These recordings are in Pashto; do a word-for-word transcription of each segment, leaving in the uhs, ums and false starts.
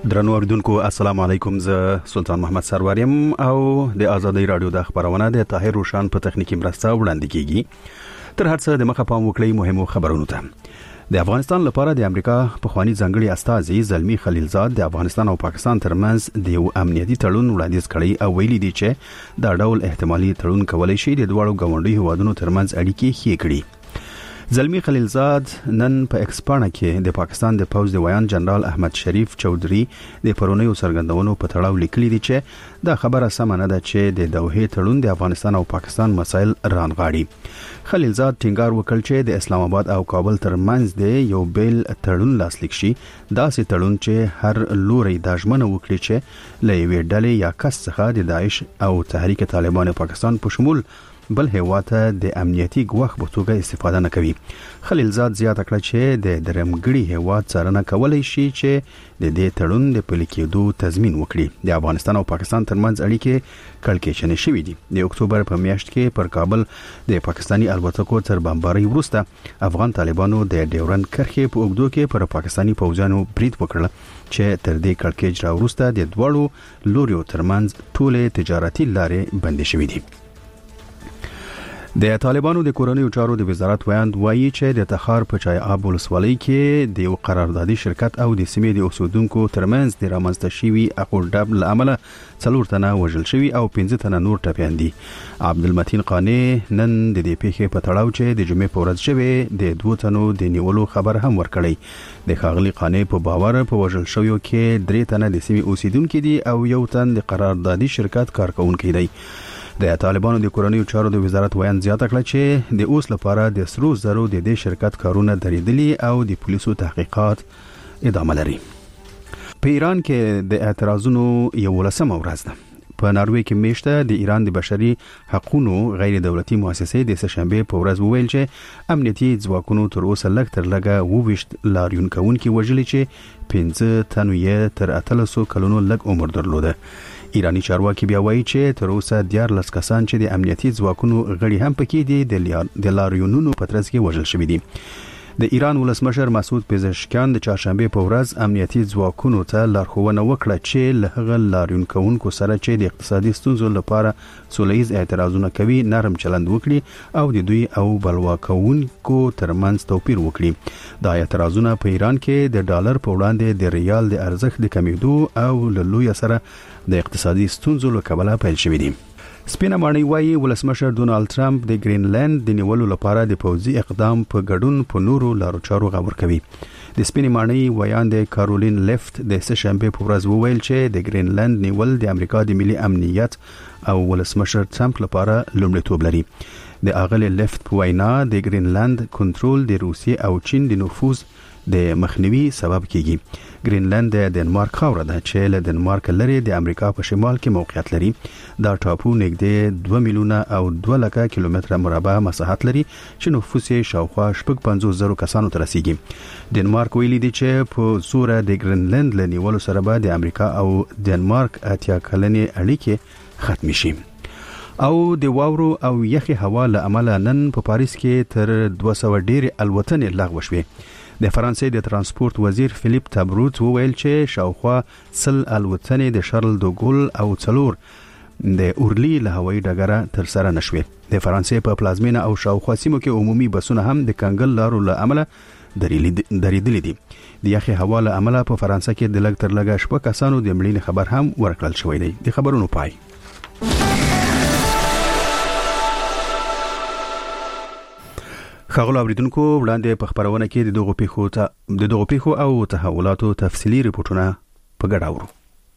درنو اوریدونکو السلام علیکم، زه سلطان محمد سروریم او د آزادۍ رادیو د خبرونه د طاهر روشان په تخنیکی مرسته وړاندې کیږي. تر هر څه د مخه پام وکړئ مهمو خبرونو ته. د افغانستان لپاره د امریکا په خواني ځنګړي استازي زلمی خلیلزاد د افغانستان او پاکستان ترمنځ د یو امنیتي تړون وړاندیز کړی او ویلي دی چې دا ډول احتمالي تړون کولای شي د دوه غونډي هوادونو ترمنځ اړیکې ښې کړي. زلمی خلیلزاد نن په ایکسپانا کې د پاکستان د پوز د ویان جنرال احمد شریف چودري د پرونیو سرګندونو په تړاو لیکلي دي چې دا خبره سم نه ده چې د دوحه تړون د افغانستان او پاکستان مسایل رانغاړي. خلیلزاد ټینګار وکړ چې د اسلام آباد او کابل ترمنځ د یو بیل تړون لاسلیک شي، داسې تړون چې هر لوري د ژمنه وکړي چې له یوې ډلې یا کس څخه د داعش او تحریک طالبان پاکستان په شمول بل هیواته د امنیتي ګواښ په توګه استفاده نه کوي. خلیلزاد زیاته کړه چې د درمګړي هیواد څارنه کولای شي چې د دې تړون د پلي کېدو تضمین وکړي. د افغانستان او پاکستان ترمنځ اړیکې کړکېچنې شوې دي. د اکتوبر په میاشت کې پر کابل د پاکستاني الوتکو تر بمبارۍ وروسته افغان طالبانو د ډیورند کرښې په اوږدو کې پر پاکستاني پوځیانو برید وکړ چې تر دې کړکېچ را وروسته د دوړو لوريو ترمنځ ټولې تجارتي لارې بندې شوې دي. د طالبانو د کورنیو چارو د وزارت ویاند وایي چې د تخار په چای آب ولسوالۍ کې د یو قراردادي شرکت او د سیمې د اوسیدونکو ترمنځ د رامنځته شوي اقوډب لامل څلور تنه وژل شوي او پنځه تنه نور ټپیان دي. عبدالمتین قانی نن د دې پیښې په تړاو چې د جمعې په ورځ شوی د دوه تنو د نیولو خبر هم ورکړی. د ښاغلي قانی په باور په وژل شویو کې درې تنه د سیمې اوسیدونکو دي او یو تن د قراردادي شرکت کارکونکي دی. د طالبانو د کورنیو چارو د وزارت ویان زیاته کړه چې د اوس لپاره د سرو زرو د دې شرکت کارونه درېدلي او د پولیسو تحقیقات ادامه لري. په ایران کې د اعتراضونو یولسمه ورځ ده. په ناروې کې میشته د ایران د بشري حقوقو غیر دولتي مؤسسې د سهشنبه په ورځ وویل چې امنیتي ځواکونو تر اوسه لږ تر لږه وویشت لاریون کوونکي وژلي چې پنځه تنو یې تر اتلسو کلونو لږ عمر درلوده. ایرانی چارواکي بیا وایي چې تر اوسه دیارلس کسان چې د امنیتي ځواکونو غړي هم پکې دي د لاریونونو په ترڅ کې وژل شوي دي. د ایران ولسمشر مسعود پزشکیان د چهارشنبه په ورځ امنیتي ځواکونو ته لارښوونه وکړه چې له هغه لاریون کوونکو سره چې د اقتصادي ستونزو لپاره سولهییز اعتراضونه کوي نرم چلند وکړي او د دوی او بلوا کوونکو ترمنځ توپیر وکړي. دا اعتراضونه په ایران کې د ډالر په وړاندې د ریال د ارزښت د کمیدو او له لوی سره د اقتصادي ستونزو له کبله پیل شوې دي. سپینه ماڼۍ وایي ولسمشر ډونالد ټرمپ د ګرینلند د نیولو لپاره د پوځي اقدام په ګډون په نورو لارو چارو غور کوي. د سپینه ماڼۍ ویاند کارولین لیفت د سهشنبه په ورځ وویل چې د ګرینلند نیول د امریکا د ملي امنیت او ولسمشر ټرمپ لپاره لومړیتوب لري. د اغلی لیفت په وینا د ګرینلند کنټرول د روسیې او چین د نفوذ د مخنیوي سبب کیږي. ګرینلند د ډنمارک خاوره ده چې له ډنمارک لري د امریکا په شمال کې موقعیت لري. دا ټاپو نږدې دوه میلیونه او دوه لکه کیلومتره مربع مساحت لري چې نفوس یې شاوخوا شپږ پنځوس زره کسانو ته رسیږي. ډنمارک ویلي دی چې په زوره د ګرینلند له نیولو سره به د امریکا او ډنمارک اتیا کلنې اړیکې ختم شي. او د واورو او یخي هوا له امله نن په پاریس کې تر دوه سوه ډېرې الوتنې لغوه شوې. د فرانسې د ترانسپورت وزیر فلیپ تابروت وویل چې شاوخوا سل الوتنې د شارل دو ګول او څلور د اورلی له هوایي ډګره تر سره نشوي. د فرانسې په پلازمینه او شاوخوا سیمو کې عمومي بسونه هم د کنګل لارو له امله درېدلي دي. د یخي هوا له امله په فرانسه کې د لږ تر لږه شپږ کسانو د مړینې خبر هم ورکړل شوی دی. د خبرونو پای. خغلو اوریدونکو وړاندې په خبرونه کې د دغو پیښو ته د دغو پیښو او تحولاتو تفصیلی ریپورتونه په ګډه اورو.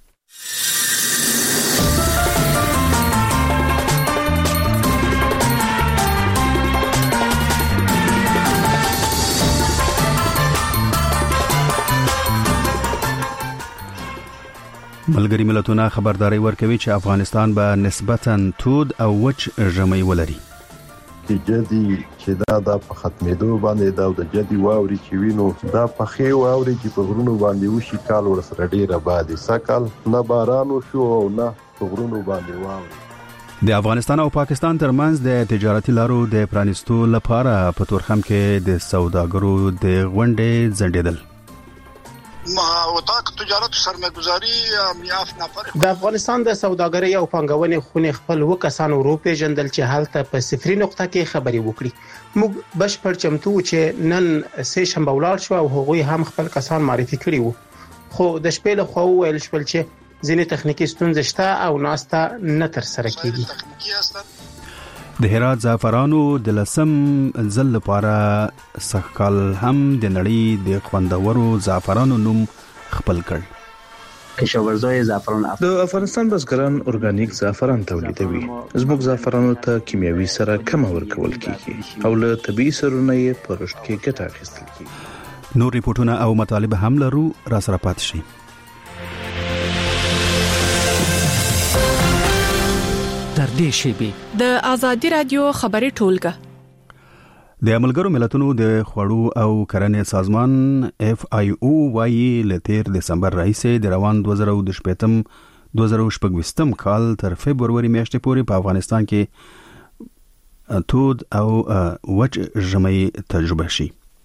ملګری ملتونه خبرداري ورکوي چې افغانستان به نسبتاً تود او وچ ژمی ولري. چې جدي چې دا د ختمېدو باندې دا د جدي واوري چې وینو دا په خې واوري چې په غرونو باندې وشي کال ورسره ډیره بادي سکل نه بارانو شو او نه په غرونو باندې واوري. د افغانستان او پاکستان ترمنځ د تجارتي لارو د پرانیستو لپاره په تورخم کې د سوداګرو د غونډې ځنډېدل. وطاقت تجارت و سرمایه‌گذاری میاف نفر د افغانستان د سوداګرۍ او پانګونې خونې خپل وکسان اروپا جندل چې حالت په صفري نقطه کې خبري وکړي. موږ بشپړ چمتو چې نن سه شنبه ولاړ شو او هغوی هم خپل کسان معرفي کړي وو، خو د شپې له خوا ویل شول چې ځینې تخنیکی ستونزې شته او ناسته نه تر سره کیږي. د هرات زعفرانو د لسم ځل لپاره سږکال هم د نړۍ د خوندورو زعفرانو نوم خپل کړ. کشاورزای زعفران د افغانستان بزګران اورګانیک زعفران تولیدوي. زموږ زعفرانو ته کیمیاوي سره کم ورکول کیږي او له طبيعي سرونو یې په رشد کې ګټه اخیستل کیږي. نور ریپورتونه او مطالب هم لرو، را سره پات شي. در دې شیبې د آزادي رادیو خبري ټولګه د ملګرو ملتونو د خوړو او کرنې سازمان اف آی او وايي ل تیر دسمبر راهیسې د روان دوه زره شپږم دوه زره شپږم کال تر فبروري میاشتې پورې په افغانستان کې تود او وچ ژمي تجربه شي.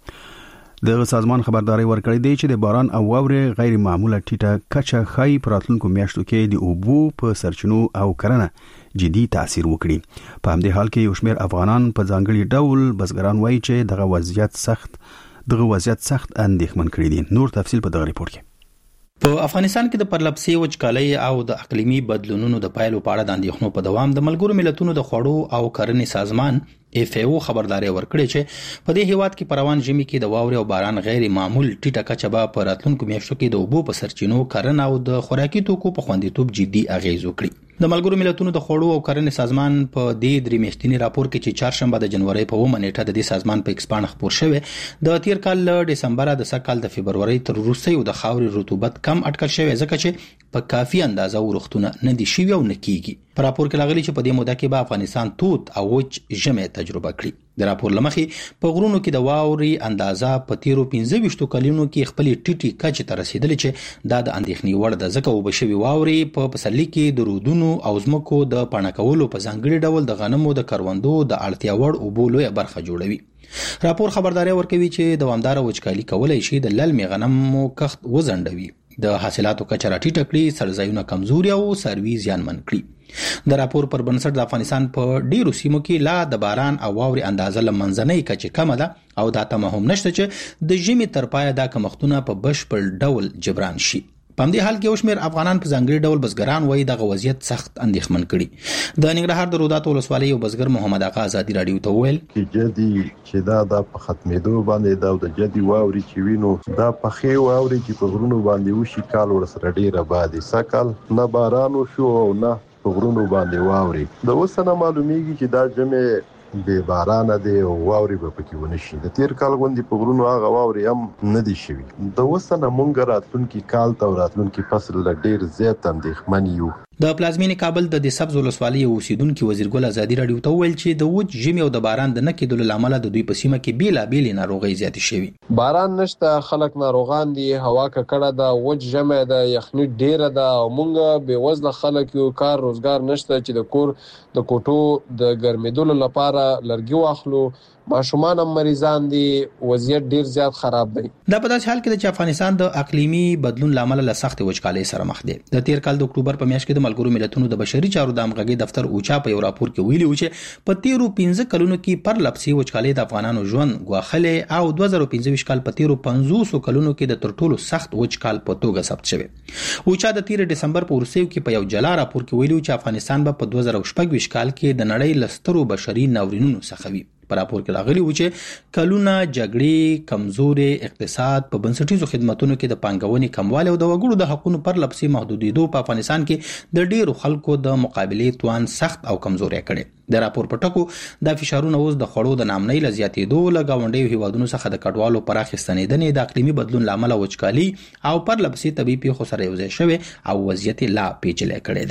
د سازمان خبرداري ورکړې دی چې د باران او واورې غیر معموله ټیټه کچه خای پراتلونکو میاشتو کې د اوبو په سرچینو او کرنه جدي تاثیر وکړي. په همدې حال کې یو شمېر افغانان په ځانګړي ډول بزګران وایي چې دغه وضعیت سخت دغه وضعیت سخت اندېښمن کړی دي. نور تفصیل په دغه ریپورت کې. په افغانستان کې د پرلپسې وچکالۍ او د اقلیمي بدلونونو د پایلو په اړه د اندېښنو په دوام د ملګرو ملتونو د خوړو او کرنې سازمان اف ای او خبرداري ورکړې چې په دې هیواد کې پروان ژمي کې د واورې او باران غیر معمول ټیټه کچه به په راتلونکو میاشتو کې د اوبو په سرچینو کرنه او د خوراکي توکو په خوندیتوب جدي اغیز وکړي. د ملګرو ملتونو د خوړو او کرنې سازمان په دې درې میاشتني راپور کې چې چهارشنبه د جنوري په اومه نیټه د دې سازمان په ایکس پاڼه خپور شوی د تیر کال له دسمبره د سږ کال د فبروري تر وروستیو د خاورې رطوبت کم اټکل شوی ځکه چې په کافي اندازه ورښتونه نه دي شوي او نه کیږي. په راپور کې راغلي چې په دې موده کې به افغانستان تود او وچ ژمي تجربه کړي. د راپور لمخې په غرونو کې د واورې اندازه په تیرو پنځه ویشتو کلونو کې خپل ټیټي کچې ته رسیدلې چې دا د اندېښنې وړ ده ځکه وبشوي واورې په پسرلي کې د رودونو او ځمکو د پاڼه کولو په ځانګړي ډول د غنمو د کروندو د اړتیا وړ اوبو لویه برخه جوړوي. راپور خبرداري ورکوي چې دوامداره وچکالي کولای شي د للمي غنمو کښت وزندوي، د حاصلاتو کچه راټیټه کړي، سرځایونه کمزوري او څاروي زیانمن کړي. د راپور پر بنسټ د افغانستان په ډیرو سیمو کې لا د باران او واورې اندازه لمنځنۍ کچې کمه ده او دا تمه هم نشته چې د ژمي تر پایه دا کمښتونه په بشپړ ډول جبران شي. په همدې حال کې یو شمېر افغانان په ځانګړي ډول بزګران وایي دغه وضعیت سخت اندېښمن کړي. د ننګرهار د روداتو ولسوالۍ یو بزګر محمد آقا ازادي راډیو ته وویل چې جدي چې دا د په ختمېدو باندې دا د جدي واوري چې وینو دا په خې واوري چې په غرونو باندې وشي کال ورسره ډیره بادي سکل نه باران شو او نه په غرونو باندې واوري. د اوسنه معلومیږي چې دا جمع به باران دی او واوري به پکې ونشي. د تیر کال غوندي په غرونو هغه واوري هم نه دي شوي. د اوسنه مونږ راتلونکي کال ته راتلونکي فصل له ډیر زیات اندېښمن یو. د پلازمینې کابل د سبز ولسوالۍ اوسیدونکو وزیر ګل ازادي راډیو ته ویل چې د وچ ژمي او د باران د نه کېدلو لامل د دوی په سیمه کې بیلابېلې ناروغۍ زیاتې شوي. باران نشته، خلک ناروغان دي، هوا ککړه ده، وچ ژمي ده، یخني ډیره ده او مونږ بې وزله خلک یو، کار روزګار نشته چې د کور د کوټو د ګرمېدلو لپاره لرګي واخلو. ماشومان هم مریضان دي، وضعیت ډیر زیات خراب دی. دا په داسې حال کې چې افغانستان د اقلیمي بدلون لامل له سخت وچکالۍ سره مخ دی. د تیر کال د اکتوبر په میاشت کې د ملګرو ملتونو د بشري چارو د همغږۍ دفتر اوچا په یو راپور کې ویلي و چې په تیرو پنځه کلونو کې پرلپسې وچکالۍ د افغانانو ژوند ګواښلې او دوه زره پنځه کال په تیرو پنځوس کلونو کې د تر ټولو سخت وچکال په توګه ثبت شوی. اوچا د تیر دسمبر په ورسیو کې په یو جلا راپور کې ویلي چې افغانستان به په دوه زره شپږ کال کې د نړۍ لسترو بشري ناورینونو څخه وي. په راپور کې راغلي و چې کلونه جګړې، کمزوري اقتصاد، په بنسټیزو خدماتونو کې د پانګونې کموالی او د وګړو د حقوقو پر لپسې محدودېدو په افغانستان کې د ډیرو خلکو د مقابلې توان سخت او کمزوري کړي. د راپور په ټکو د فشارونو اوس د خړو د نامنۍ ل زیاتېدو له گاونډیو هیوادونو څخه د کډوالو پراخې ستنېدنې د اقلیمي بدلون لامل وچکالي او پر لپسې طبي پیښو سره یوځای شوی او وضعیت لا پیچلی کړی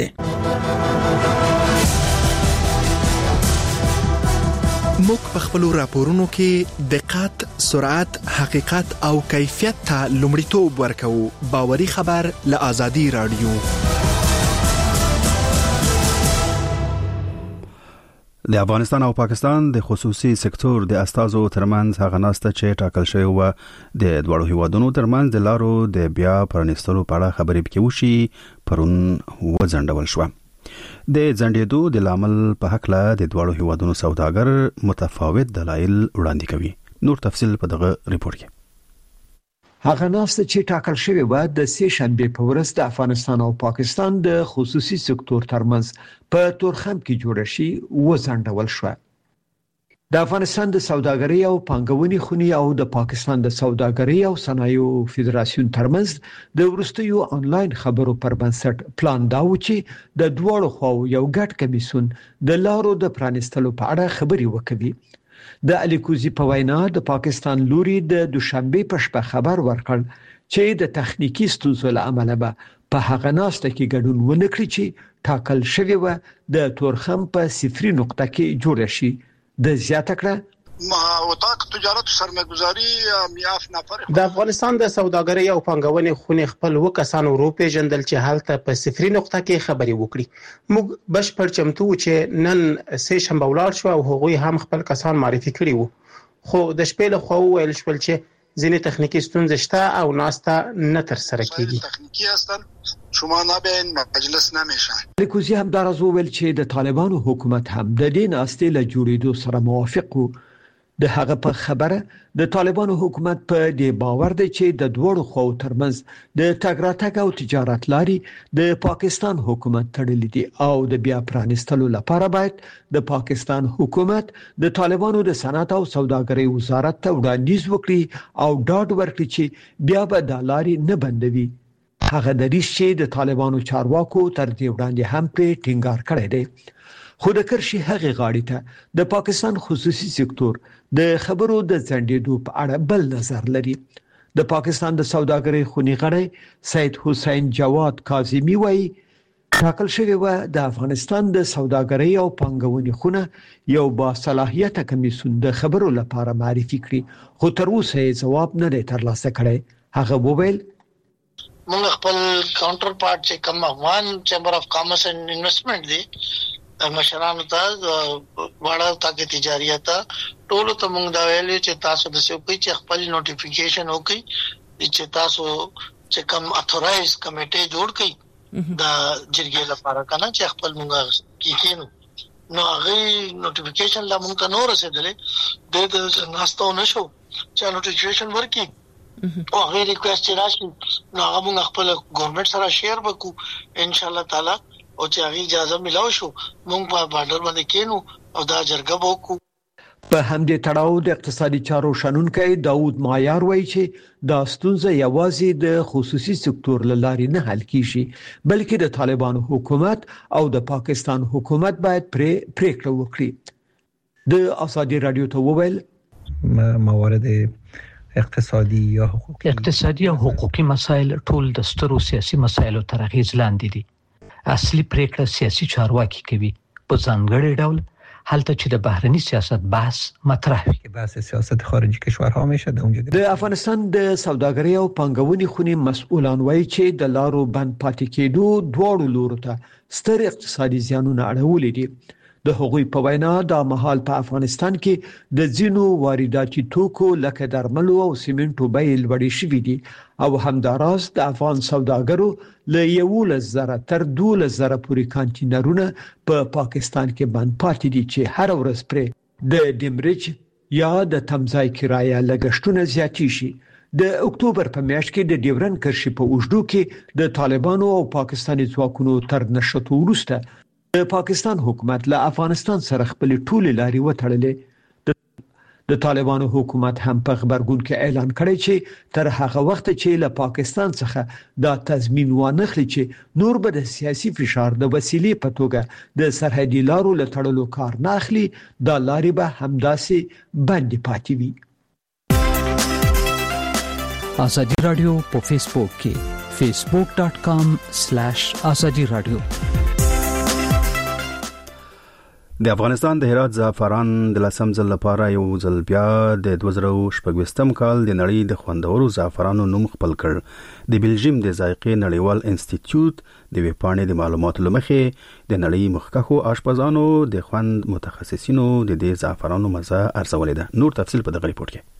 دی. موږ په خپل راپورونو کې دقت، سرعت، حقیقت او کیفیت ته لومړیتوب ورکوو. باوري خبر له آزادي راډیو. د افغانستان او پاکستان د خصوصي سکتور د استازو ترمنځ هغه ناسته چې ټاکل شوی و د دوړو هیوادونو ترمنځ د لارو د بیا پرانیستلو په اړه خبرې پکې وشي پرون وځنډول شو. د ځنډېدو د لامل په حق له د دوړو هیوادونو سوداګر متفاوت دلایل وړاندې کوي. نور تفصیل په دغه ریپورت کې. هغه ناسته چې ټاکل شوی و د سه شنبه په ورځ د افغانستان او پاکستان د خصوصي سکتور ترمنځ په تورخم کې جوړ شي وځنډول شو. د افغانستان د سوداګرۍ او پانګونې خونی او د پاکستان د سوداګرۍ او صنایعو فدراسیون ترمنځ د ورستیو انلاین خبرو پر بنسټ پلان دا و چې د دوړو خواو یو ګډ کمیسون د لارو د پرانیستلو په اړه خبري وکړي. د الیکوزی په وینا د پاکستان لوري د دوشنبه په شپه خبر ورکړ چې د تخنیکی ستونزو له امله به په هغه ناسته کې ګډون ونه کړي چې ټاکل شوی و د تورخم په صفري نقطه کې جوړ شي. د زیاته کړه وطاق تجارت سرمایه‌گذاری میاف نفر د افغانستان د سوداګرۍ او پانګونې خونې خپل وکسان اروپا جندل چې حالت په صفري نقطه کې خبري وکړي. موږ بشپړ چمتو چې نن سه شنبه ولار شو او هغوی هم خپل کسان معرفي کړي وو. خو د شپې له خو ویل شول چې ځینې تخنیکی ستونزې شته او ناسته نه تر سره کیږي. تخنیکی هستن شما نبین مجلس نمیشن. الیکوزی هم در از ویل چې د طالبانو حکومت هم د دې ناسته له جوړېدو سره موافق وو. د هغه په خبره د طالبانو حکومت په دې باور دی چې د دوړو خو ترمنځ د تګراتګ او تجارت لاري د پاکستان حکومت تړلې دي او د بیا پرانیستلو لپاره باید د پاکستان حکومت د طالبانو د صنعت او سوداګرۍ وزارت ته وړاندیز وکړي او ډاډ ورکړي چې بیا به د لاري نه بندوي. هغه د ریښ چې د طالبانو چارواکو تر دې وړاندې هم په ټینګار کړی دی. خو د کرشي هغه غاړي ته د پاکستان خصوصي سکتور د خبرو د ځنډېدو په اړه بل نظر لري. د پاکستان د سوداګرۍ خونی غړی سید حسین جواد کاظمی وایي ټاکل شوی و د افغانستان د سوداګرۍ او پانګونې خونه یو با صلاحیت کمیسون د خبرو لپاره معرفي کړي خو تر اوسه یې جواب نه دی ترلاسه کړی. هغه وویل موږ خپل کاونټر پارت چې کوم افغان چیمبر اف کامرس اینڈ انویسټمنٹ دی مشرانو ته وړاندې تاکي تجارت ټول ته موږ دا ویلې چې تاسو د څه کوي چې خپل نوټیفیکیشن وکړي چې تاسو چې کوم اتورایز کمیټه جوړ کړي د جرګې لپاره کنه چې خپل موږ کیکینو نو هغه نوټیفیکیشن لا موږ نو رسیدلې د د ناستو نشو چې نوټیفیکیشن ورکی او هغه ریکوست راشي نو هغه موږ خپل ګورنمنت سره شیر وکړو ان شاء الله تعالی او چې هغه اجازه ملاو شو موږ په بارډر باندې کینو او دا جرګه وکړو. په همدې تړاو د اقتصادي چارو شنونکي داوود مایار وایي چې دا ستونزه یوازې د خصوصي سکتور له لارې نه حل کیږي بلکې د طالبانو حکومت او د پاکستان حکومت باید پرې پریکړه وکړي. د ازادي رادیو ته وویل موارد اقتصادي یا حقوقي اقتصادي او حقوقي مسایل ټول د سترو سیاسي مسایلو تر اغیز لاندې دي. اصلي پریکړه سیاسي چارواکي کوي په ځانګړي ډول حالت چې د بهرني سیاست بحث مطرح وي. بحث سیاست خارجي کشورها میشه د اونجا د افغانستان د سوداګرۍ او پانګونې خونی مسؤلان وایي چې د لارو بند پاتې کېدو دواړو لورو ته ستر اقتصادي زیانونه اړولې دي. د هغوی په وینا د مهال په افغانستان کې د ځینو وارداتي توکو لکه درملو او سیمنټو بیې لوړې شوې دي او همداراز د افغان سوداګرو له یولس زره تر دولس زره پورې کانټینرونه په پاکستان کې بند پاتې دي چې هر ورځ پرې د ډیمریج یا د تمځای کرایه لګښتونه زیاتی شي. د اکتوبر په میاشت کې د ډیورن کرښې په اوږدو کې د طالبانو او پاکستاني ځواکونو تر نشټو وروسته د پاکستان حکومت له افغانستان سره خپل ټول لاري وتړلې. د طالبانو حکومت هم په خبرګون کې اعلان کړی چې تر هغه وخت چې له پاکستان څخه دا تضمین وانخلي چې نور به د سیاسي فشار د وسیلې په توګه د سرحدي لارو له تړلو کار نه اخلي دا لاري به همداسې بندي پاتې وي. ازادي رادیو په فیسبوک کې facebook dot com slash azadi radio. د افغانستان د هرات زعفران د لسم ځل لپاره یو ځل بیا د دوه زره شپږ کال د نړۍ د خوندورو زعفرانو نوم خپل کړ. د بلجیم د ذایقې نړیوال انسټیټیوټ د ویبپاڼې د معلوماتو لمخې د نړۍ مخکښو آشپزانو د خوند متخصصینو د دې زعفرانو مزه ارزولې ده. نور تفصیل په دغه ریپورت کې.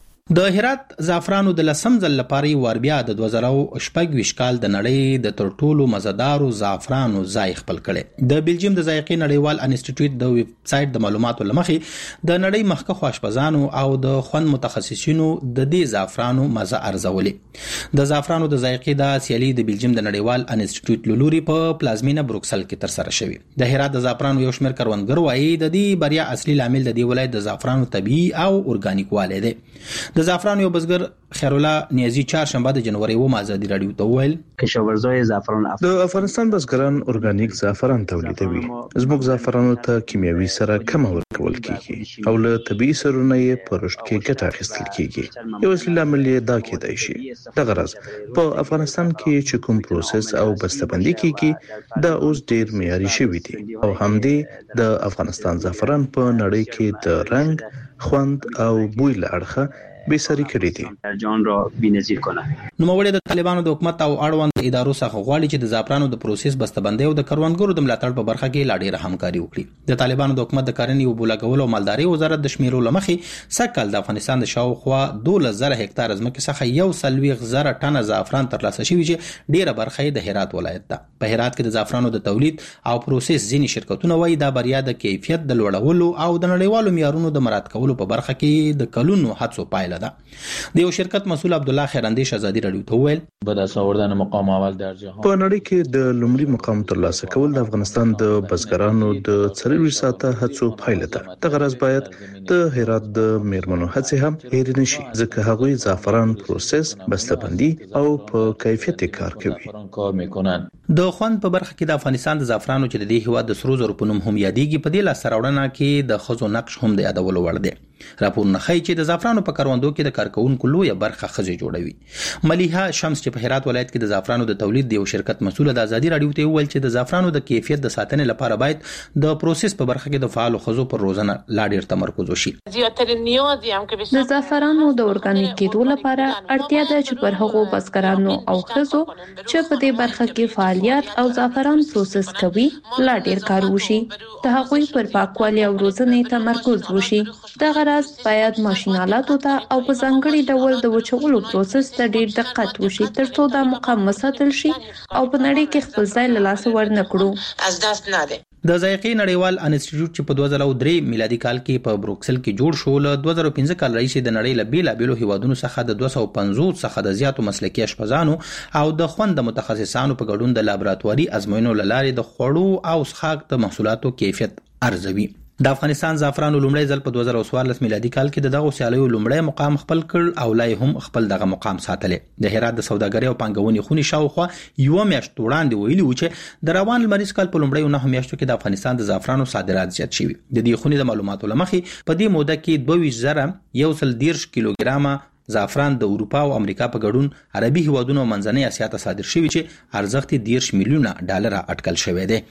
د هرات زعفرانو د لسم ځل لپاره ور بیا د دوه زره شپږ کال د نړۍ د تر ټولو مزدارو زعفرانو ځای خپل کړي. د بلجیم د ذایقې نړیوال انسټیټیوټ د ویب سټ د معلوماتو لمخې د نړۍ مخکښو آشپزانو او د خوند متخصصینو د دې زعفرانو مزه ارزولې. د زعفرانو د ذایقې د سیالي د بلجیم د نړیوال انسټیټیوټ لوري په پلازمینه بروکسل کې تر سره شوی. د هرات د زعفرانو یو شمېر کروندګر وایي د دې بریا اصلي لامل د دې ولایت د زعفرانو طبيعي او اورګانیک والی دی. د زعفرانو یو بزګر خیرالله نیازی چهارشنبه د جنوري و ازادي رادیو ته ویل کشاورزای زعفران د افغانستان بزګران اورګانیک زعفران تولیدوي. زموږ زعفرانو ته کیمیاوي سره کم ورکول کیږي او له طبيعي سرونه یې په رشد کې ګټه اخیستل کیږي. یو اصلي لامل یې دا کېدای شي د غرض په افغانستان کې چې کوم پروسس او بسته‌بندي کیږي دا اوس ډیر معیاري شوی دی او همدې د افغانستان زعفران په نړۍ کې د رنگ خوند او بوی له اړخه به سری کړی دي جان را بینظیر کنه. نو موږ د طالبانو د حکومت او اړوند ادارو څخه غواړي چې د زعفرانو د پروسس بسته‌بندي او د کروندګرو د ملاتړ په برخه کې لا ډیره همکاري وکړي. د طالبانو د حکومت د کرنې او بولاګول او مالداري وزارت د شمیرو لمخې سکل د افغانستان د شاوخوا دوولس زره هکتار ځمکې څخه یو سلويغ زره ټنه زعفران ترلاسه شوی چې ډیره برخه د هرات ولایت ده. په هرات کې د زعفرانو د تولید او پروسس ځینی شرکتونه وایي دا بریا د کیفیت د لوړولو او د نړیوالو معیارونو د مراعات کولو په برخه کې د کلونو هڅو پایله ده. د یو شرکت مسؤل عبد الله خیراندیش ازادي رادیو ته ویل به دست آوردن مقام اول در جهان په نړۍ کې د لومړي مقام ترلاسه کول د افغانستان د بزګرانو د څلور ساعته هڅو پایله ده. د غرض باید د هرات د میرمنو هڅې هم هېر نشي ځکه هغوی زعفران پروسس بسته‌بندي او په کیفیت کار کوي. د خوند په برخه کې د افغانستان د زعفرانو چې د دې هیواد د سرو زرو په نوم هم یادېږي په دې لاس راوړنه کې د خزو نقش هم د یادولو وړ دی. راپورونه ښیي چې د زعفرانو په کروندو کې د کارکونکو لویه برخه ښځې جوړوي. ملیحه شمس چې په هرات ولایت کې د زعفرانو د تولید د یو شرکت مسؤل د ازادي رادیو ته ویل چې د زعفرانو د کیفیت د ساتنې لپاره باید د پروسس په برخه کې د فعال ښځو پر روزنه لا ډیر تمرکز وشي. د زعفرانو د اورګانیک کېدو لپاره اړتیا ده چې پر هغو بزګرانو او ښځو چې په دې برخه کې فعالیت او زعفران پروسس کوي لا ډیر کار وشي. د هغوی پر پاکوالي او روزنې تمرکز وشي. د غرض باید ماشینالاتو ته او په ځانګړي ډول د وچولو پروسس ته ډیر دقت وشي ترڅو دا مقام وساتل شي او په نړۍ کې خپل ځای له لاسه ورنه کړو. از دست نده. د ذایقې نړیوال انسټیټیوټ چې په دوه زره درې میلادي کال کې په بروکسل کې جوړ شو له دوه زره پنځه کال راهیسې د نړۍ له بیلابېلو هیوادونو څخه د دوه سوه پنځوس څخه د زیاتو مسلکي اشپزانو او د خوند متخصصانو په ګډون د لابراتواري ازموینو له لارې د خوړو او څښاک د محصولاتو کیفیت ارزوي. د افغانستان زعفرانو لومړی ځل په دوه زره څوارلس میلادي کال کې د دغه سیالیو لومړی مقام خپل کړ او لای هم خپل دغه مقام ساتلې. د هرات د سوداګرۍ او پانګونې خونې شاوخوا یو میاشت وړاندې ویلي و چې د روان لمریز کال په لومړیو نهو میاشتو کې د افغانستان د زعفرانو صادرات زیات شوي. د دې خونې د معلوماتو له مخې په دې موده کې دوه ویشت زره یو سل دېرش کیلوګرامه زعفران د اروپا او امریکا په ګډون عربي هیوادونو او منځنۍ اسیا ته صادر شوي چې ارزښت یې دېرش میلیونه ډالر اټکل شوی دی.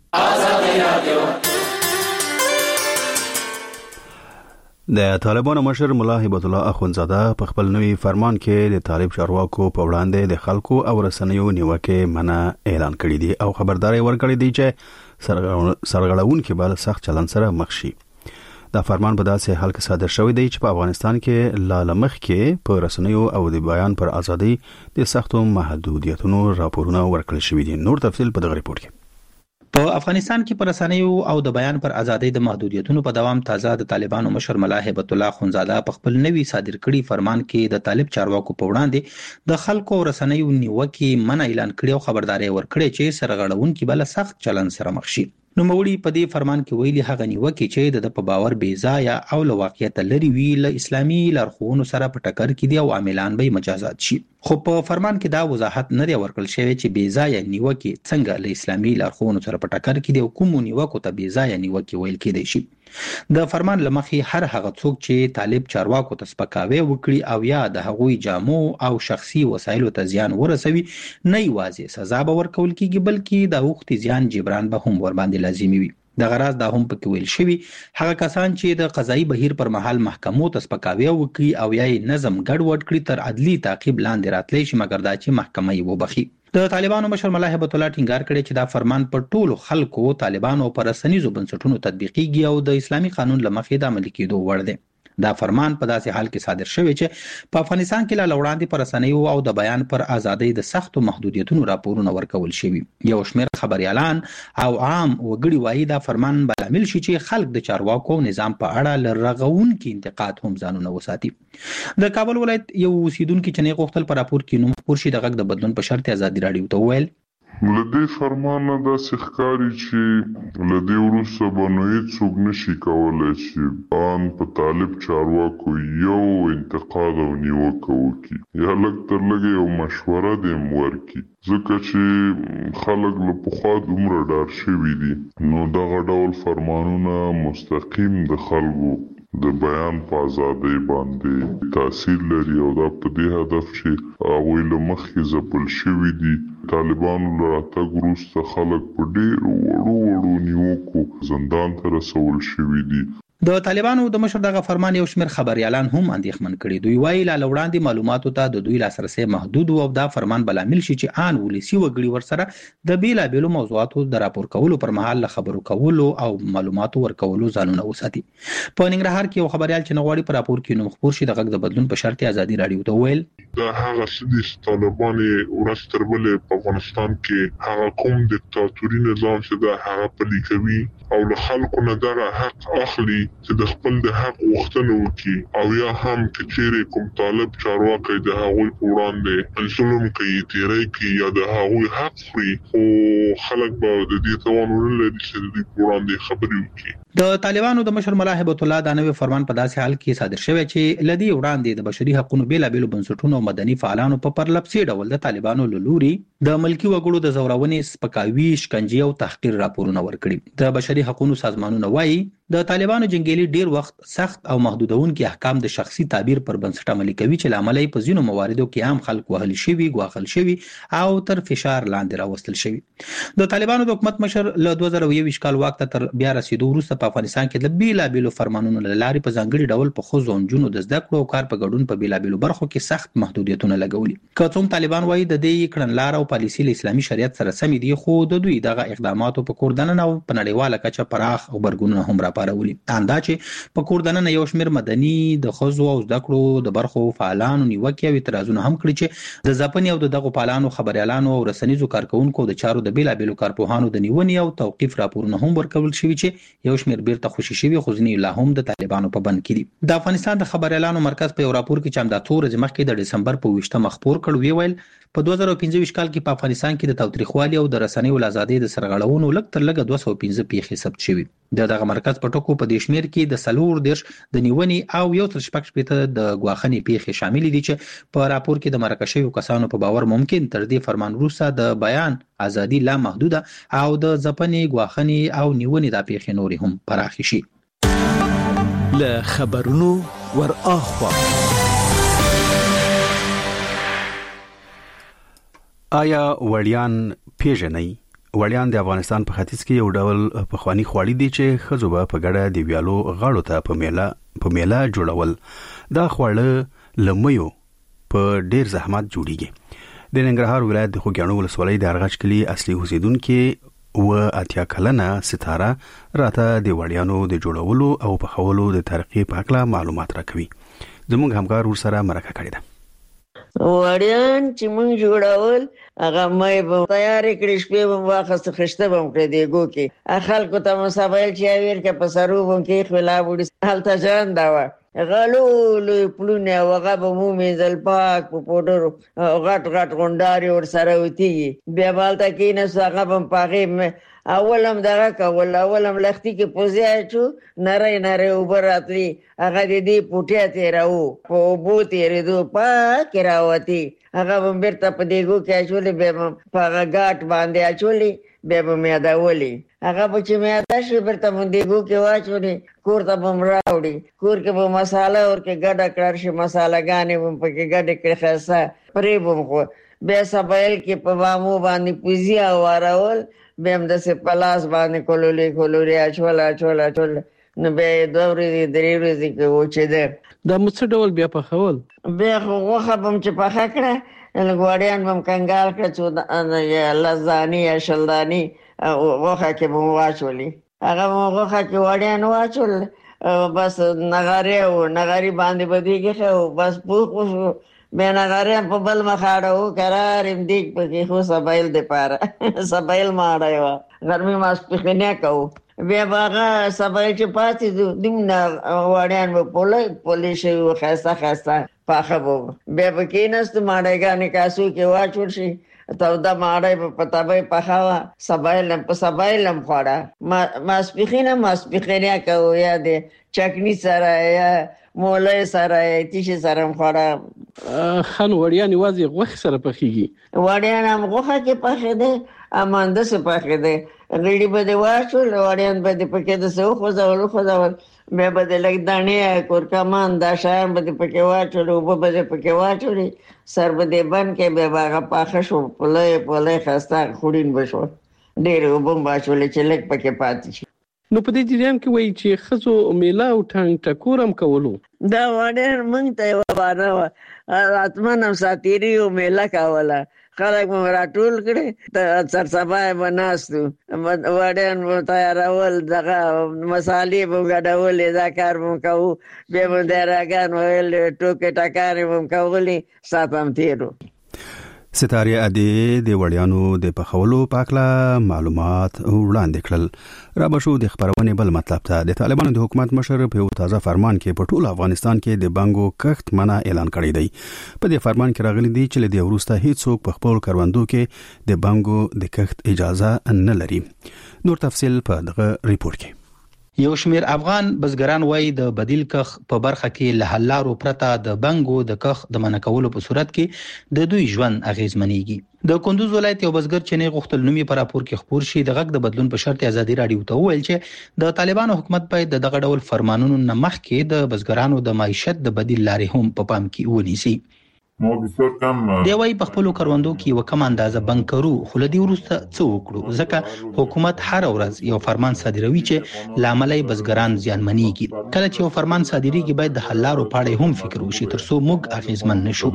د طالبانو مشر ملا هبت الله اخونزاده په خپل نوي فرمان کې د طالب چارواکو په وړاندې د خلکو او رسنیو نیوکه منع اعلان کړی دی او خبرداري ورکړی دی چې سرغړونکو به سخت چلن سره مخ شي. دا فرمان په داسې حال کې صادر شوی دی چې په افغانستان کې لا لمخ کې په رسنیو او د بیان پر ازادي د سختو محدودیتونو راپورونه ورکړل شوی دي. نور تفصیل په دغه ریپورت کې. په افغانستان کې پر رسنیو او د بیان پر ازادۍ د محدودیتونو په دوام تازه د طالبانو مشر ملا هبت الله اخونزاده په خپل نوي صادر کړي فرمان کې د طالب چارواکو په وړاندې د خلکو او رسنیو نیوکه منع اعلان کړي او خبرداري ورکړي چې سرغړونکو بل سخت چلن سره مخ شي. نو موري په دې فرمان کې ویلي هغه نیوکه چې د په باور بې ځای او له واقعیت لري وی له اسلامي لارښوونو سره په ټکر کې دي او عاملان به مجازات شي. خو په فرمان کې دا وضاحت نه دی ورکړل شوی چې بې ځای نیوکه څنګه له اسلامي لارښوونو سره په ټکر کې دي او کوم نیوکو ته بې ځای نیوکه ویل کېدای شي. د فرمان لمخې هر هغه څوک چې طالب چارواکو ته سپکاوی وکړي او یا د هغوی جامو او شخصي وسایلو ته زیان ورسوي نه یوازې سزا به ورکول کېږي بلکې د اوښتي زیان جبران به هم ور باندې لازمي وي. د غراز د هم پکې ویل شوی هغه کسان چې د قضایي بهیر پر مهال محکمو ته سپکاوی وکړي او یا نظم ګډوډ کړي تر عدلي تعقیب لاندې راتلی شي مګر دا چې محکمه یې وبخي. د طالبانو مشر ملا هیبت الله ټینګار کړی چې دا فرمان پر ټولو خلکو طالبانو پر رسنیزو بنسټونو تطبیقیږي او د اسلامي قانون له مخې د عملي کېدو وړ دی. دا فرمان په داسې حال کې صادر شوی چې په افغانستان کې لا وړاندې پر رسنیو او د بیان پر ازادۍ د سختو محدودیتونو راپورونه ورکول شوي. یو شمېر خبريالان او عام وګړي وایي دا فرمان بلامل شي چې خلک د چارواکو نظام په اړه لرغونکي انتقاد هم ځانونه وساتي. د کابل ولایت یو اوسیدونکو چې نه غوښتل پر راپور کې نوم خپور شي د غږ د بدلون په شرط ازادي راډیو ته ویل لدې فرمانه داسې ښکاري چې لدې وروسته به نو هېڅوک نشي کولی چې ان په طالب چارواکو یو انتقاد او نیوکه وکړي یا لږ تر لږه یو مشوره دې هم ورکړي ځکه چې خلک له پخوا دومره ډار شوي دي نو دغه ډول فرمانونه مستقیم د خلکو د بیان په ازادۍ باندې تاثیر لري او دا په دې هدف چې هغوی له مخکې ځپل شوي دي. طالبانو له راتګ وروسته خلک په ډېرو وړو وړو نیوکو زندان ته رسول شوي دي. د طالبانو د مشر دغه فرمان یو شمېر خبريالان هم اندېښمن کړي. دوی وایي لا وړاندې معلوماتو ته د دوی لاسرسي محدود او دا فرمان بلامل شي چې آن ولسی وګړي ورسره د بیلابېلو موضوعاتو د راپور کولو پر مهال له خبرو کولو او معلوماتو ورکولو ځانونه وساتي. په ننګرهار کې یو خبريال چې نغواړي پر راپور کې نوم خپور شي د غږ د بدلون په شرط ازادي راډیو ته ویل دا هغه چې طالبانو ورځ تر بلې په افغانستان کې هغه کوم دیکتاتوري نظام چې دا هغه پلي کوي او له خلکو نه دغه حق اخلي چې د خپل د حق غوښتنه وکړي او یا هم چې چیرې کوم طالب چارواکي د هغوی په وړاندې ظلم کوي تیری کوي یا د هغوی حق خوري خو خلک به د دې توان ونه لري چې د دې په وړاندې خبرې وکړي. د طالبانو د مشر ملا هیبت الله دا نوی فرمان په داسې حال کې صادر شوی چې لدی وړاندې د بشري حقوقو بیلابېلو بنسټونو او مدني فعالانو په پرلپسې ډول د طالبانو له لوري د ملکی وګړو د زورونې سپکاوي شکنجې او تحقیر راپورونه ورکړي. د بشري حقوقو سازمانونه وایي د طالبانو جنگیالي ډیر وخت سخت او محدودونکي احکام د شخصي تعبیر پر بنسټ عملي کوي چې لامل یې په ځینو مواردو کې عام خلک وهل شوي غواخل شوي او تر فشار لاندې راوستل شوي. د طالبانو د حکومت مشر له دوه زره یو کال وخت تر بیا رسیدو وروسته په افغانستان کې د بیلابېلو فرمانونو له لارې په ځانګړي ډول په ښځو او نجونو د زده کړو او کار په ګډون په بیلابېلو برخو کې سخت محدودیتونه لګولي. که څوم طالبان وایي د دې کړنلار او پالیسي له اسلامي شریعت سره سمې دي خو د دوی دغه اقداماتو په کور دننه او په نړیواله کچه پراخ غبرګونونه هم راپارولي. اندا چې په کور دننه یو شمېر مدني د ښځو او زده کړو د برخو فعالانو نیوکې او اعتراضونه هم کړي چې د ځپنې او د دغو فعالانو خبريالانو او رسنیزو کارکونکو د چارو د بیلابېلو کارپوهانو د نیونې او توقیف راپورونه هم ورکول شوي چې یو شمېر بیرته خوشي شوي خو ځینې لا هم د طالبانو په بند کې دي. د افغانستان د خبريالانو مرکز په یو راپور کې چې همدا څو ورځې مخکې د ډسمبر په ویشتمه خپور کړ ویل په دوه زره پنځه کال کې په افغانستان کې د تاوتریخوالي او د رسنیو ازادۍ د سرغړونو لږ تر لږه دوه سوه پنځه پیښې ثبت شوي. د دغه مرکز په ټکو په دې شمېر کې د سلور دیرش د نیونې او یو تر شپږ شپېته د ګواښنې پیښې شامل دي چې په راپور کې د مرکه شویو کسانو په باور ممکن تر دې فرمان وروسته د بیان ازادي لا محدوده او د ځپنې ګواښنې او نیونې د پیښې نورې هم پراخې شي. له خبرونو ور اخوا آیا وړیان پیژنئ؟ وړیان د افغانستان په ختیځ کې یو ډول پخوانی خواړی دی چې ښځو به په ګډه د ویالو غاړو ته په میله په میله جوړول. دا خواړه لميو په ډیر زحمت جوړیږي. د ننګرهار ولایت د خوګیاڼو ولسوالۍ د ارغچ کلی اصلي اوسیدونکو و اتیا کلنه ستاره راته د وړیانو د جوړولو او پخولو د طریقې په اړه معلومات راکوي. زموږ همکار ورسره مرکه کړې ده. وړیان چې مونږ جوړول هغه مې به تیار کړې شپې به واخست خشته به کړې دیګو کې خلکو ته مسابل چې ویر کې په سرو بم کې خلا وړي حالت ځان دا و غلو لوی پلونه وغه به مو مزل پاک په پودر غټ غټ غونډاري ور سره وتی بیا بالته کې نه څنګه بم پاغه اولم دغه کول اولم لختي کې پوزیا چو نری نری وبراتلی هغه دې پټه تیراو په بوتي ردو پاک راوتی هغه بم بیرته په دیګو کې چولې به په غاټ باندې اچولې به مې دا ولي هغه په چې مې دا شو بیرته مونږ دیګو کې واچولې کور ته بم راوړي کور کې به مصالحه ورکه ګډه کړ شي مصالحګانې بم پکې ګډه کړې خاصه پرې بم خو به سبایل کې په وامو باندې پوزیا وراول به هم د سپلاس باندې کولولې کولوري اچول اچول اچول نو به دوه ورځې درې ورځې کې وچېده. دا مڅ ډول بیا پخول بیا خو غوښه بم چې پخه کړه غوړیان بم کنګال کړه چې لزانی یا شلدانی غوښه کې بم واچولې هغه غوښه کې غوړیان واچول بس نغاره او نغاری باندې بدیږي خو بس پوخ پوخ به نغاره په بل مخاړو قرار امدیک په خو سبایل د پاره سبایل ماړایو ګرمي ماس په نه کو بیا باغه سبایل چې پاتې دمنا وړیان په پوله پولیس یو خاصه خاصه پاخه وو بیا بکینست ماړایګانې کاسو کې واچول شي ته دا ماړای په تابې پخاوه سبایل په سبایل مخاړه ما ماسپخینه ماسپخینه کو یا د چکنی سره یا مولای سره تیش سره مخاړه خان وړیان واځي غوښ سره پخېږي وړیان هم غوښه کې پخې ده امانده سره پخې ده غړي به د واچول وړیان به د پکې د سو خو ځول خو ځول به به د لګ دانې کور کمان دا شان به د پکې واچول او به د پکې واچول سر به د بن کې به باغه پاخه شو پله پله خسته خورین بشو ډېر وبم واچول چې لګ پکې پاتې شي. نو په دې جریان کې وایي چې خزو میلا او ټنګ ټکورم کولو دا وړر مونږ ته واره وا اتمنم ساتيري او میلا کاوله خلک مو راټول کړي ته سر سبا بناستو وړن مو تیارول دغه مصالې مو غډول دا کار مو کوو به مو دراګان ویل ټوکې ټکارې مو کولې ساتم تیرو. ستاري ادي د وړیانو د پخولو پاکله معلومات وړاندې کړل. را بشو د خبرونه بل مطلب ته د طالبانو د حکومت مشر په تازه فرمان کې په ټول افغانستان کې د بانګو کښت منع اعلان کړی دی. په دې فرمان کې راغلي دی چې د وروسته هیڅوک په خپل کاروندو کې د بانګو د کښت اجازه نه لري. نور تفصيل په دغه ریپورت کې. یو شمیر افغان بزګران وایي د بدیل کخ په برخه کې له حل لارو پرته د بنګو د کخ د منع کولو په صورت کې د دوی ژوند اغیزمنېږي. د کندوز ولایت یو بزګر چې نه غوښتل نومي پر راپور کې خبر شي د غږ د بدلون په شرط ازادي رادیو ته وویل چې د طالبانو حکومت باید د دغه ډول فرمانونو نه مخکې د بزګرانو د معیشت د بدیل لارې هم په پام کې ونیسي. دی وايي په خپل کاروندو کې یو کم اندازه بنکرو خو لدی ورسته څه وکړو ځکه حکومت هر ورځ یو فرمان صادروي چې لاملای بزګران زیانمنېږي. کله چې یو فرمان صادریږي باید د حل لارو په اړه هم فکر وشي ترڅو موږ اغیزمن نشو.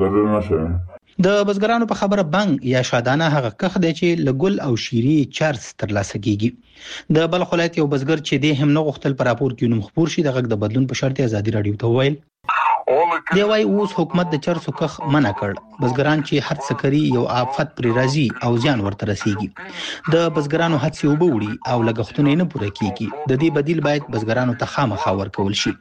د بزګرانو په خبره بنګ یا شادانه هغه کخ دی چې لګل او شيري چارج ترلاسه کیږي. د بلخ ولایت یو بزګر چې د هم نه غوښتل پر راپور کې نوم خبر شي د غږ د بدلون په شرط ازادي رادیو ته ویل دی وايي اوس حکومت د چرسو کخ منع کړ بزګران چې هر څه کوي یو آفت پر راځي او ځان ورته رسیږي. د بزګرانو هڅې وبوړي او لګښتونه نه پوره کیږي. د دې بدیل باید بزګرانو ته خامخا ورکول شي.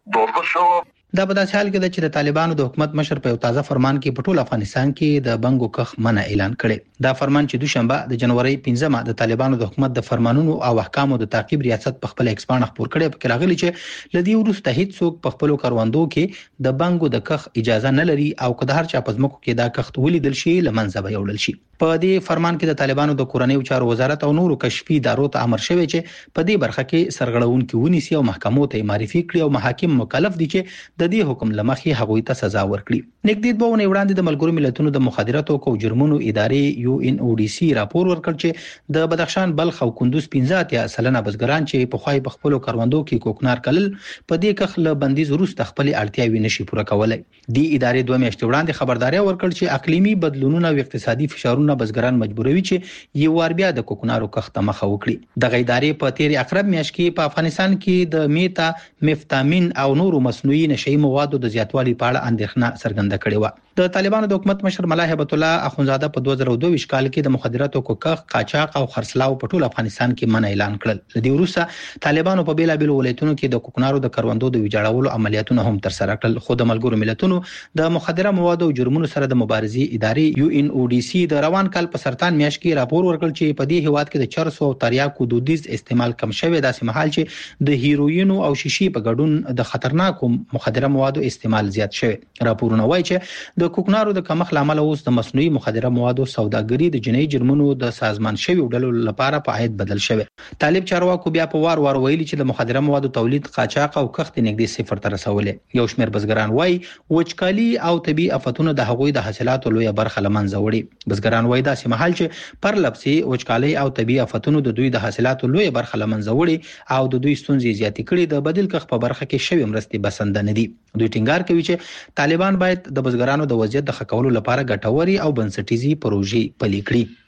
دا په داسې حال کې ده چې د طالبانو د حکومت مشر په یو تازه فرمان کې په ټول افغانستان کې د بنګو کخ منع اعلان کړي. دا فرمان چې دوشنبه د جنوري پنځمه د طالبانو د حکومت د فرمانونو او احکامو د تعقیب ریاست په خپل ایکس باندې خبر کړي په راغلي چې لدی ورسته هیڅوک په خپل کاروندو کې د بنګو د کخ اجازه نه لري او که د هر چا په ځمکو کې دا کخت ولیدل شي لمنځه به یوړل شي. په دې فرمان کې د طالبانو د کورنیو چارو وزارت او نورو کشفي ادارو ته امر شوی چې په دې برخه کې سرغړونکو ونیسي او محکمو ته معرفي کړي او محاکم مکلف دي چې د دې حکم لمخې هغوی ته سزا ورکړي. نګدید به ونه وړاندې د ملګرو ملتونو د مخدراتو او جرمونو ادارې یو ان او ډي سي راپور ورکړ چې د بدخشان بلخ او کندوز پنځه اتیا سلنه بزګران چې په خوای په خپل کاروندو کې کوکنار کلل په دې کخ له بندیز وروسته خپل اړتیاوي نشي پوره کولای. دی ادارې دوه میاشتې وړاندې خبرداري ورکړ چې اقلیمي بدلونونه او اقتصادي فشارونه بزګران مجبوروي چې یو وار بیا د کوکنارو کخت مخه وکړي. د غیدارې په تیر اقرب میاشت کې په افغانستان کې د میتا مفتامین او نورو مصنوعي نشئی موادو د زیاتوالي په اړه اندېښنه څرګنده کړې و. د طالبانو د حکومت مشر ملا هیبت الله اخونزاده په دوه زره دوه ویشت کال کې د مخدراتو کوکخ قاچاق او خرڅلاو په ټول افغانستان کې منع اعلان کړل. لدی وروسته طالبانو په بیلابل ولایتونو کې د کوکنارو د کروندو د ویجاړولو عملیاتونه هم تر سره کړل. خو د ملګرو ملتونو د مخدره موادو او جرمونو سره د مبارزې ادارې یو ان او ډي سي د روان کال په سرطان میاشت کې راپور ورکړ چې په دې هیواد کې د چرسو او تریاکو دودیز استعمال کم شوی داسې مهال چې د هیروینو او شیشې په ګډون د خطرناکو مخدره موادو استعمال زیات شوی. راپورونه وایي چې د کوکنارو د کمښت لامل اوس د مصنوعي مخدره موادو سوداګري د جنایي جرمونو د سازمان شوی ډلو لپاره په عاید بدل شوی. طالب چارواکو بیا په وار وار ویلي چې د مخدره موادو تولید قاچاق او کښت نږدې صفر ته رسولې. یو شمېر بزګران وایي وچکالي او طبي آفتونو د هغوی د حاصلاتو لویه برخه لمنځه وړي. بزګران طالبان وایي داسې مهال چې پر لپسي وچکالي او طبي آفتونو د دوی د حاصلاتو لوی برخه لمنځه وړي او د دوی ستونزې زیاتې کړي د بدیل کښ په برخه کې شوی مرستې بسنده نه دي. دوی ټینګار کوي چې طالبان باید د بزګرانو د وضعیت د ښه کولو لپاره ګټوري او بنسټیزي پروژې پلي کړي.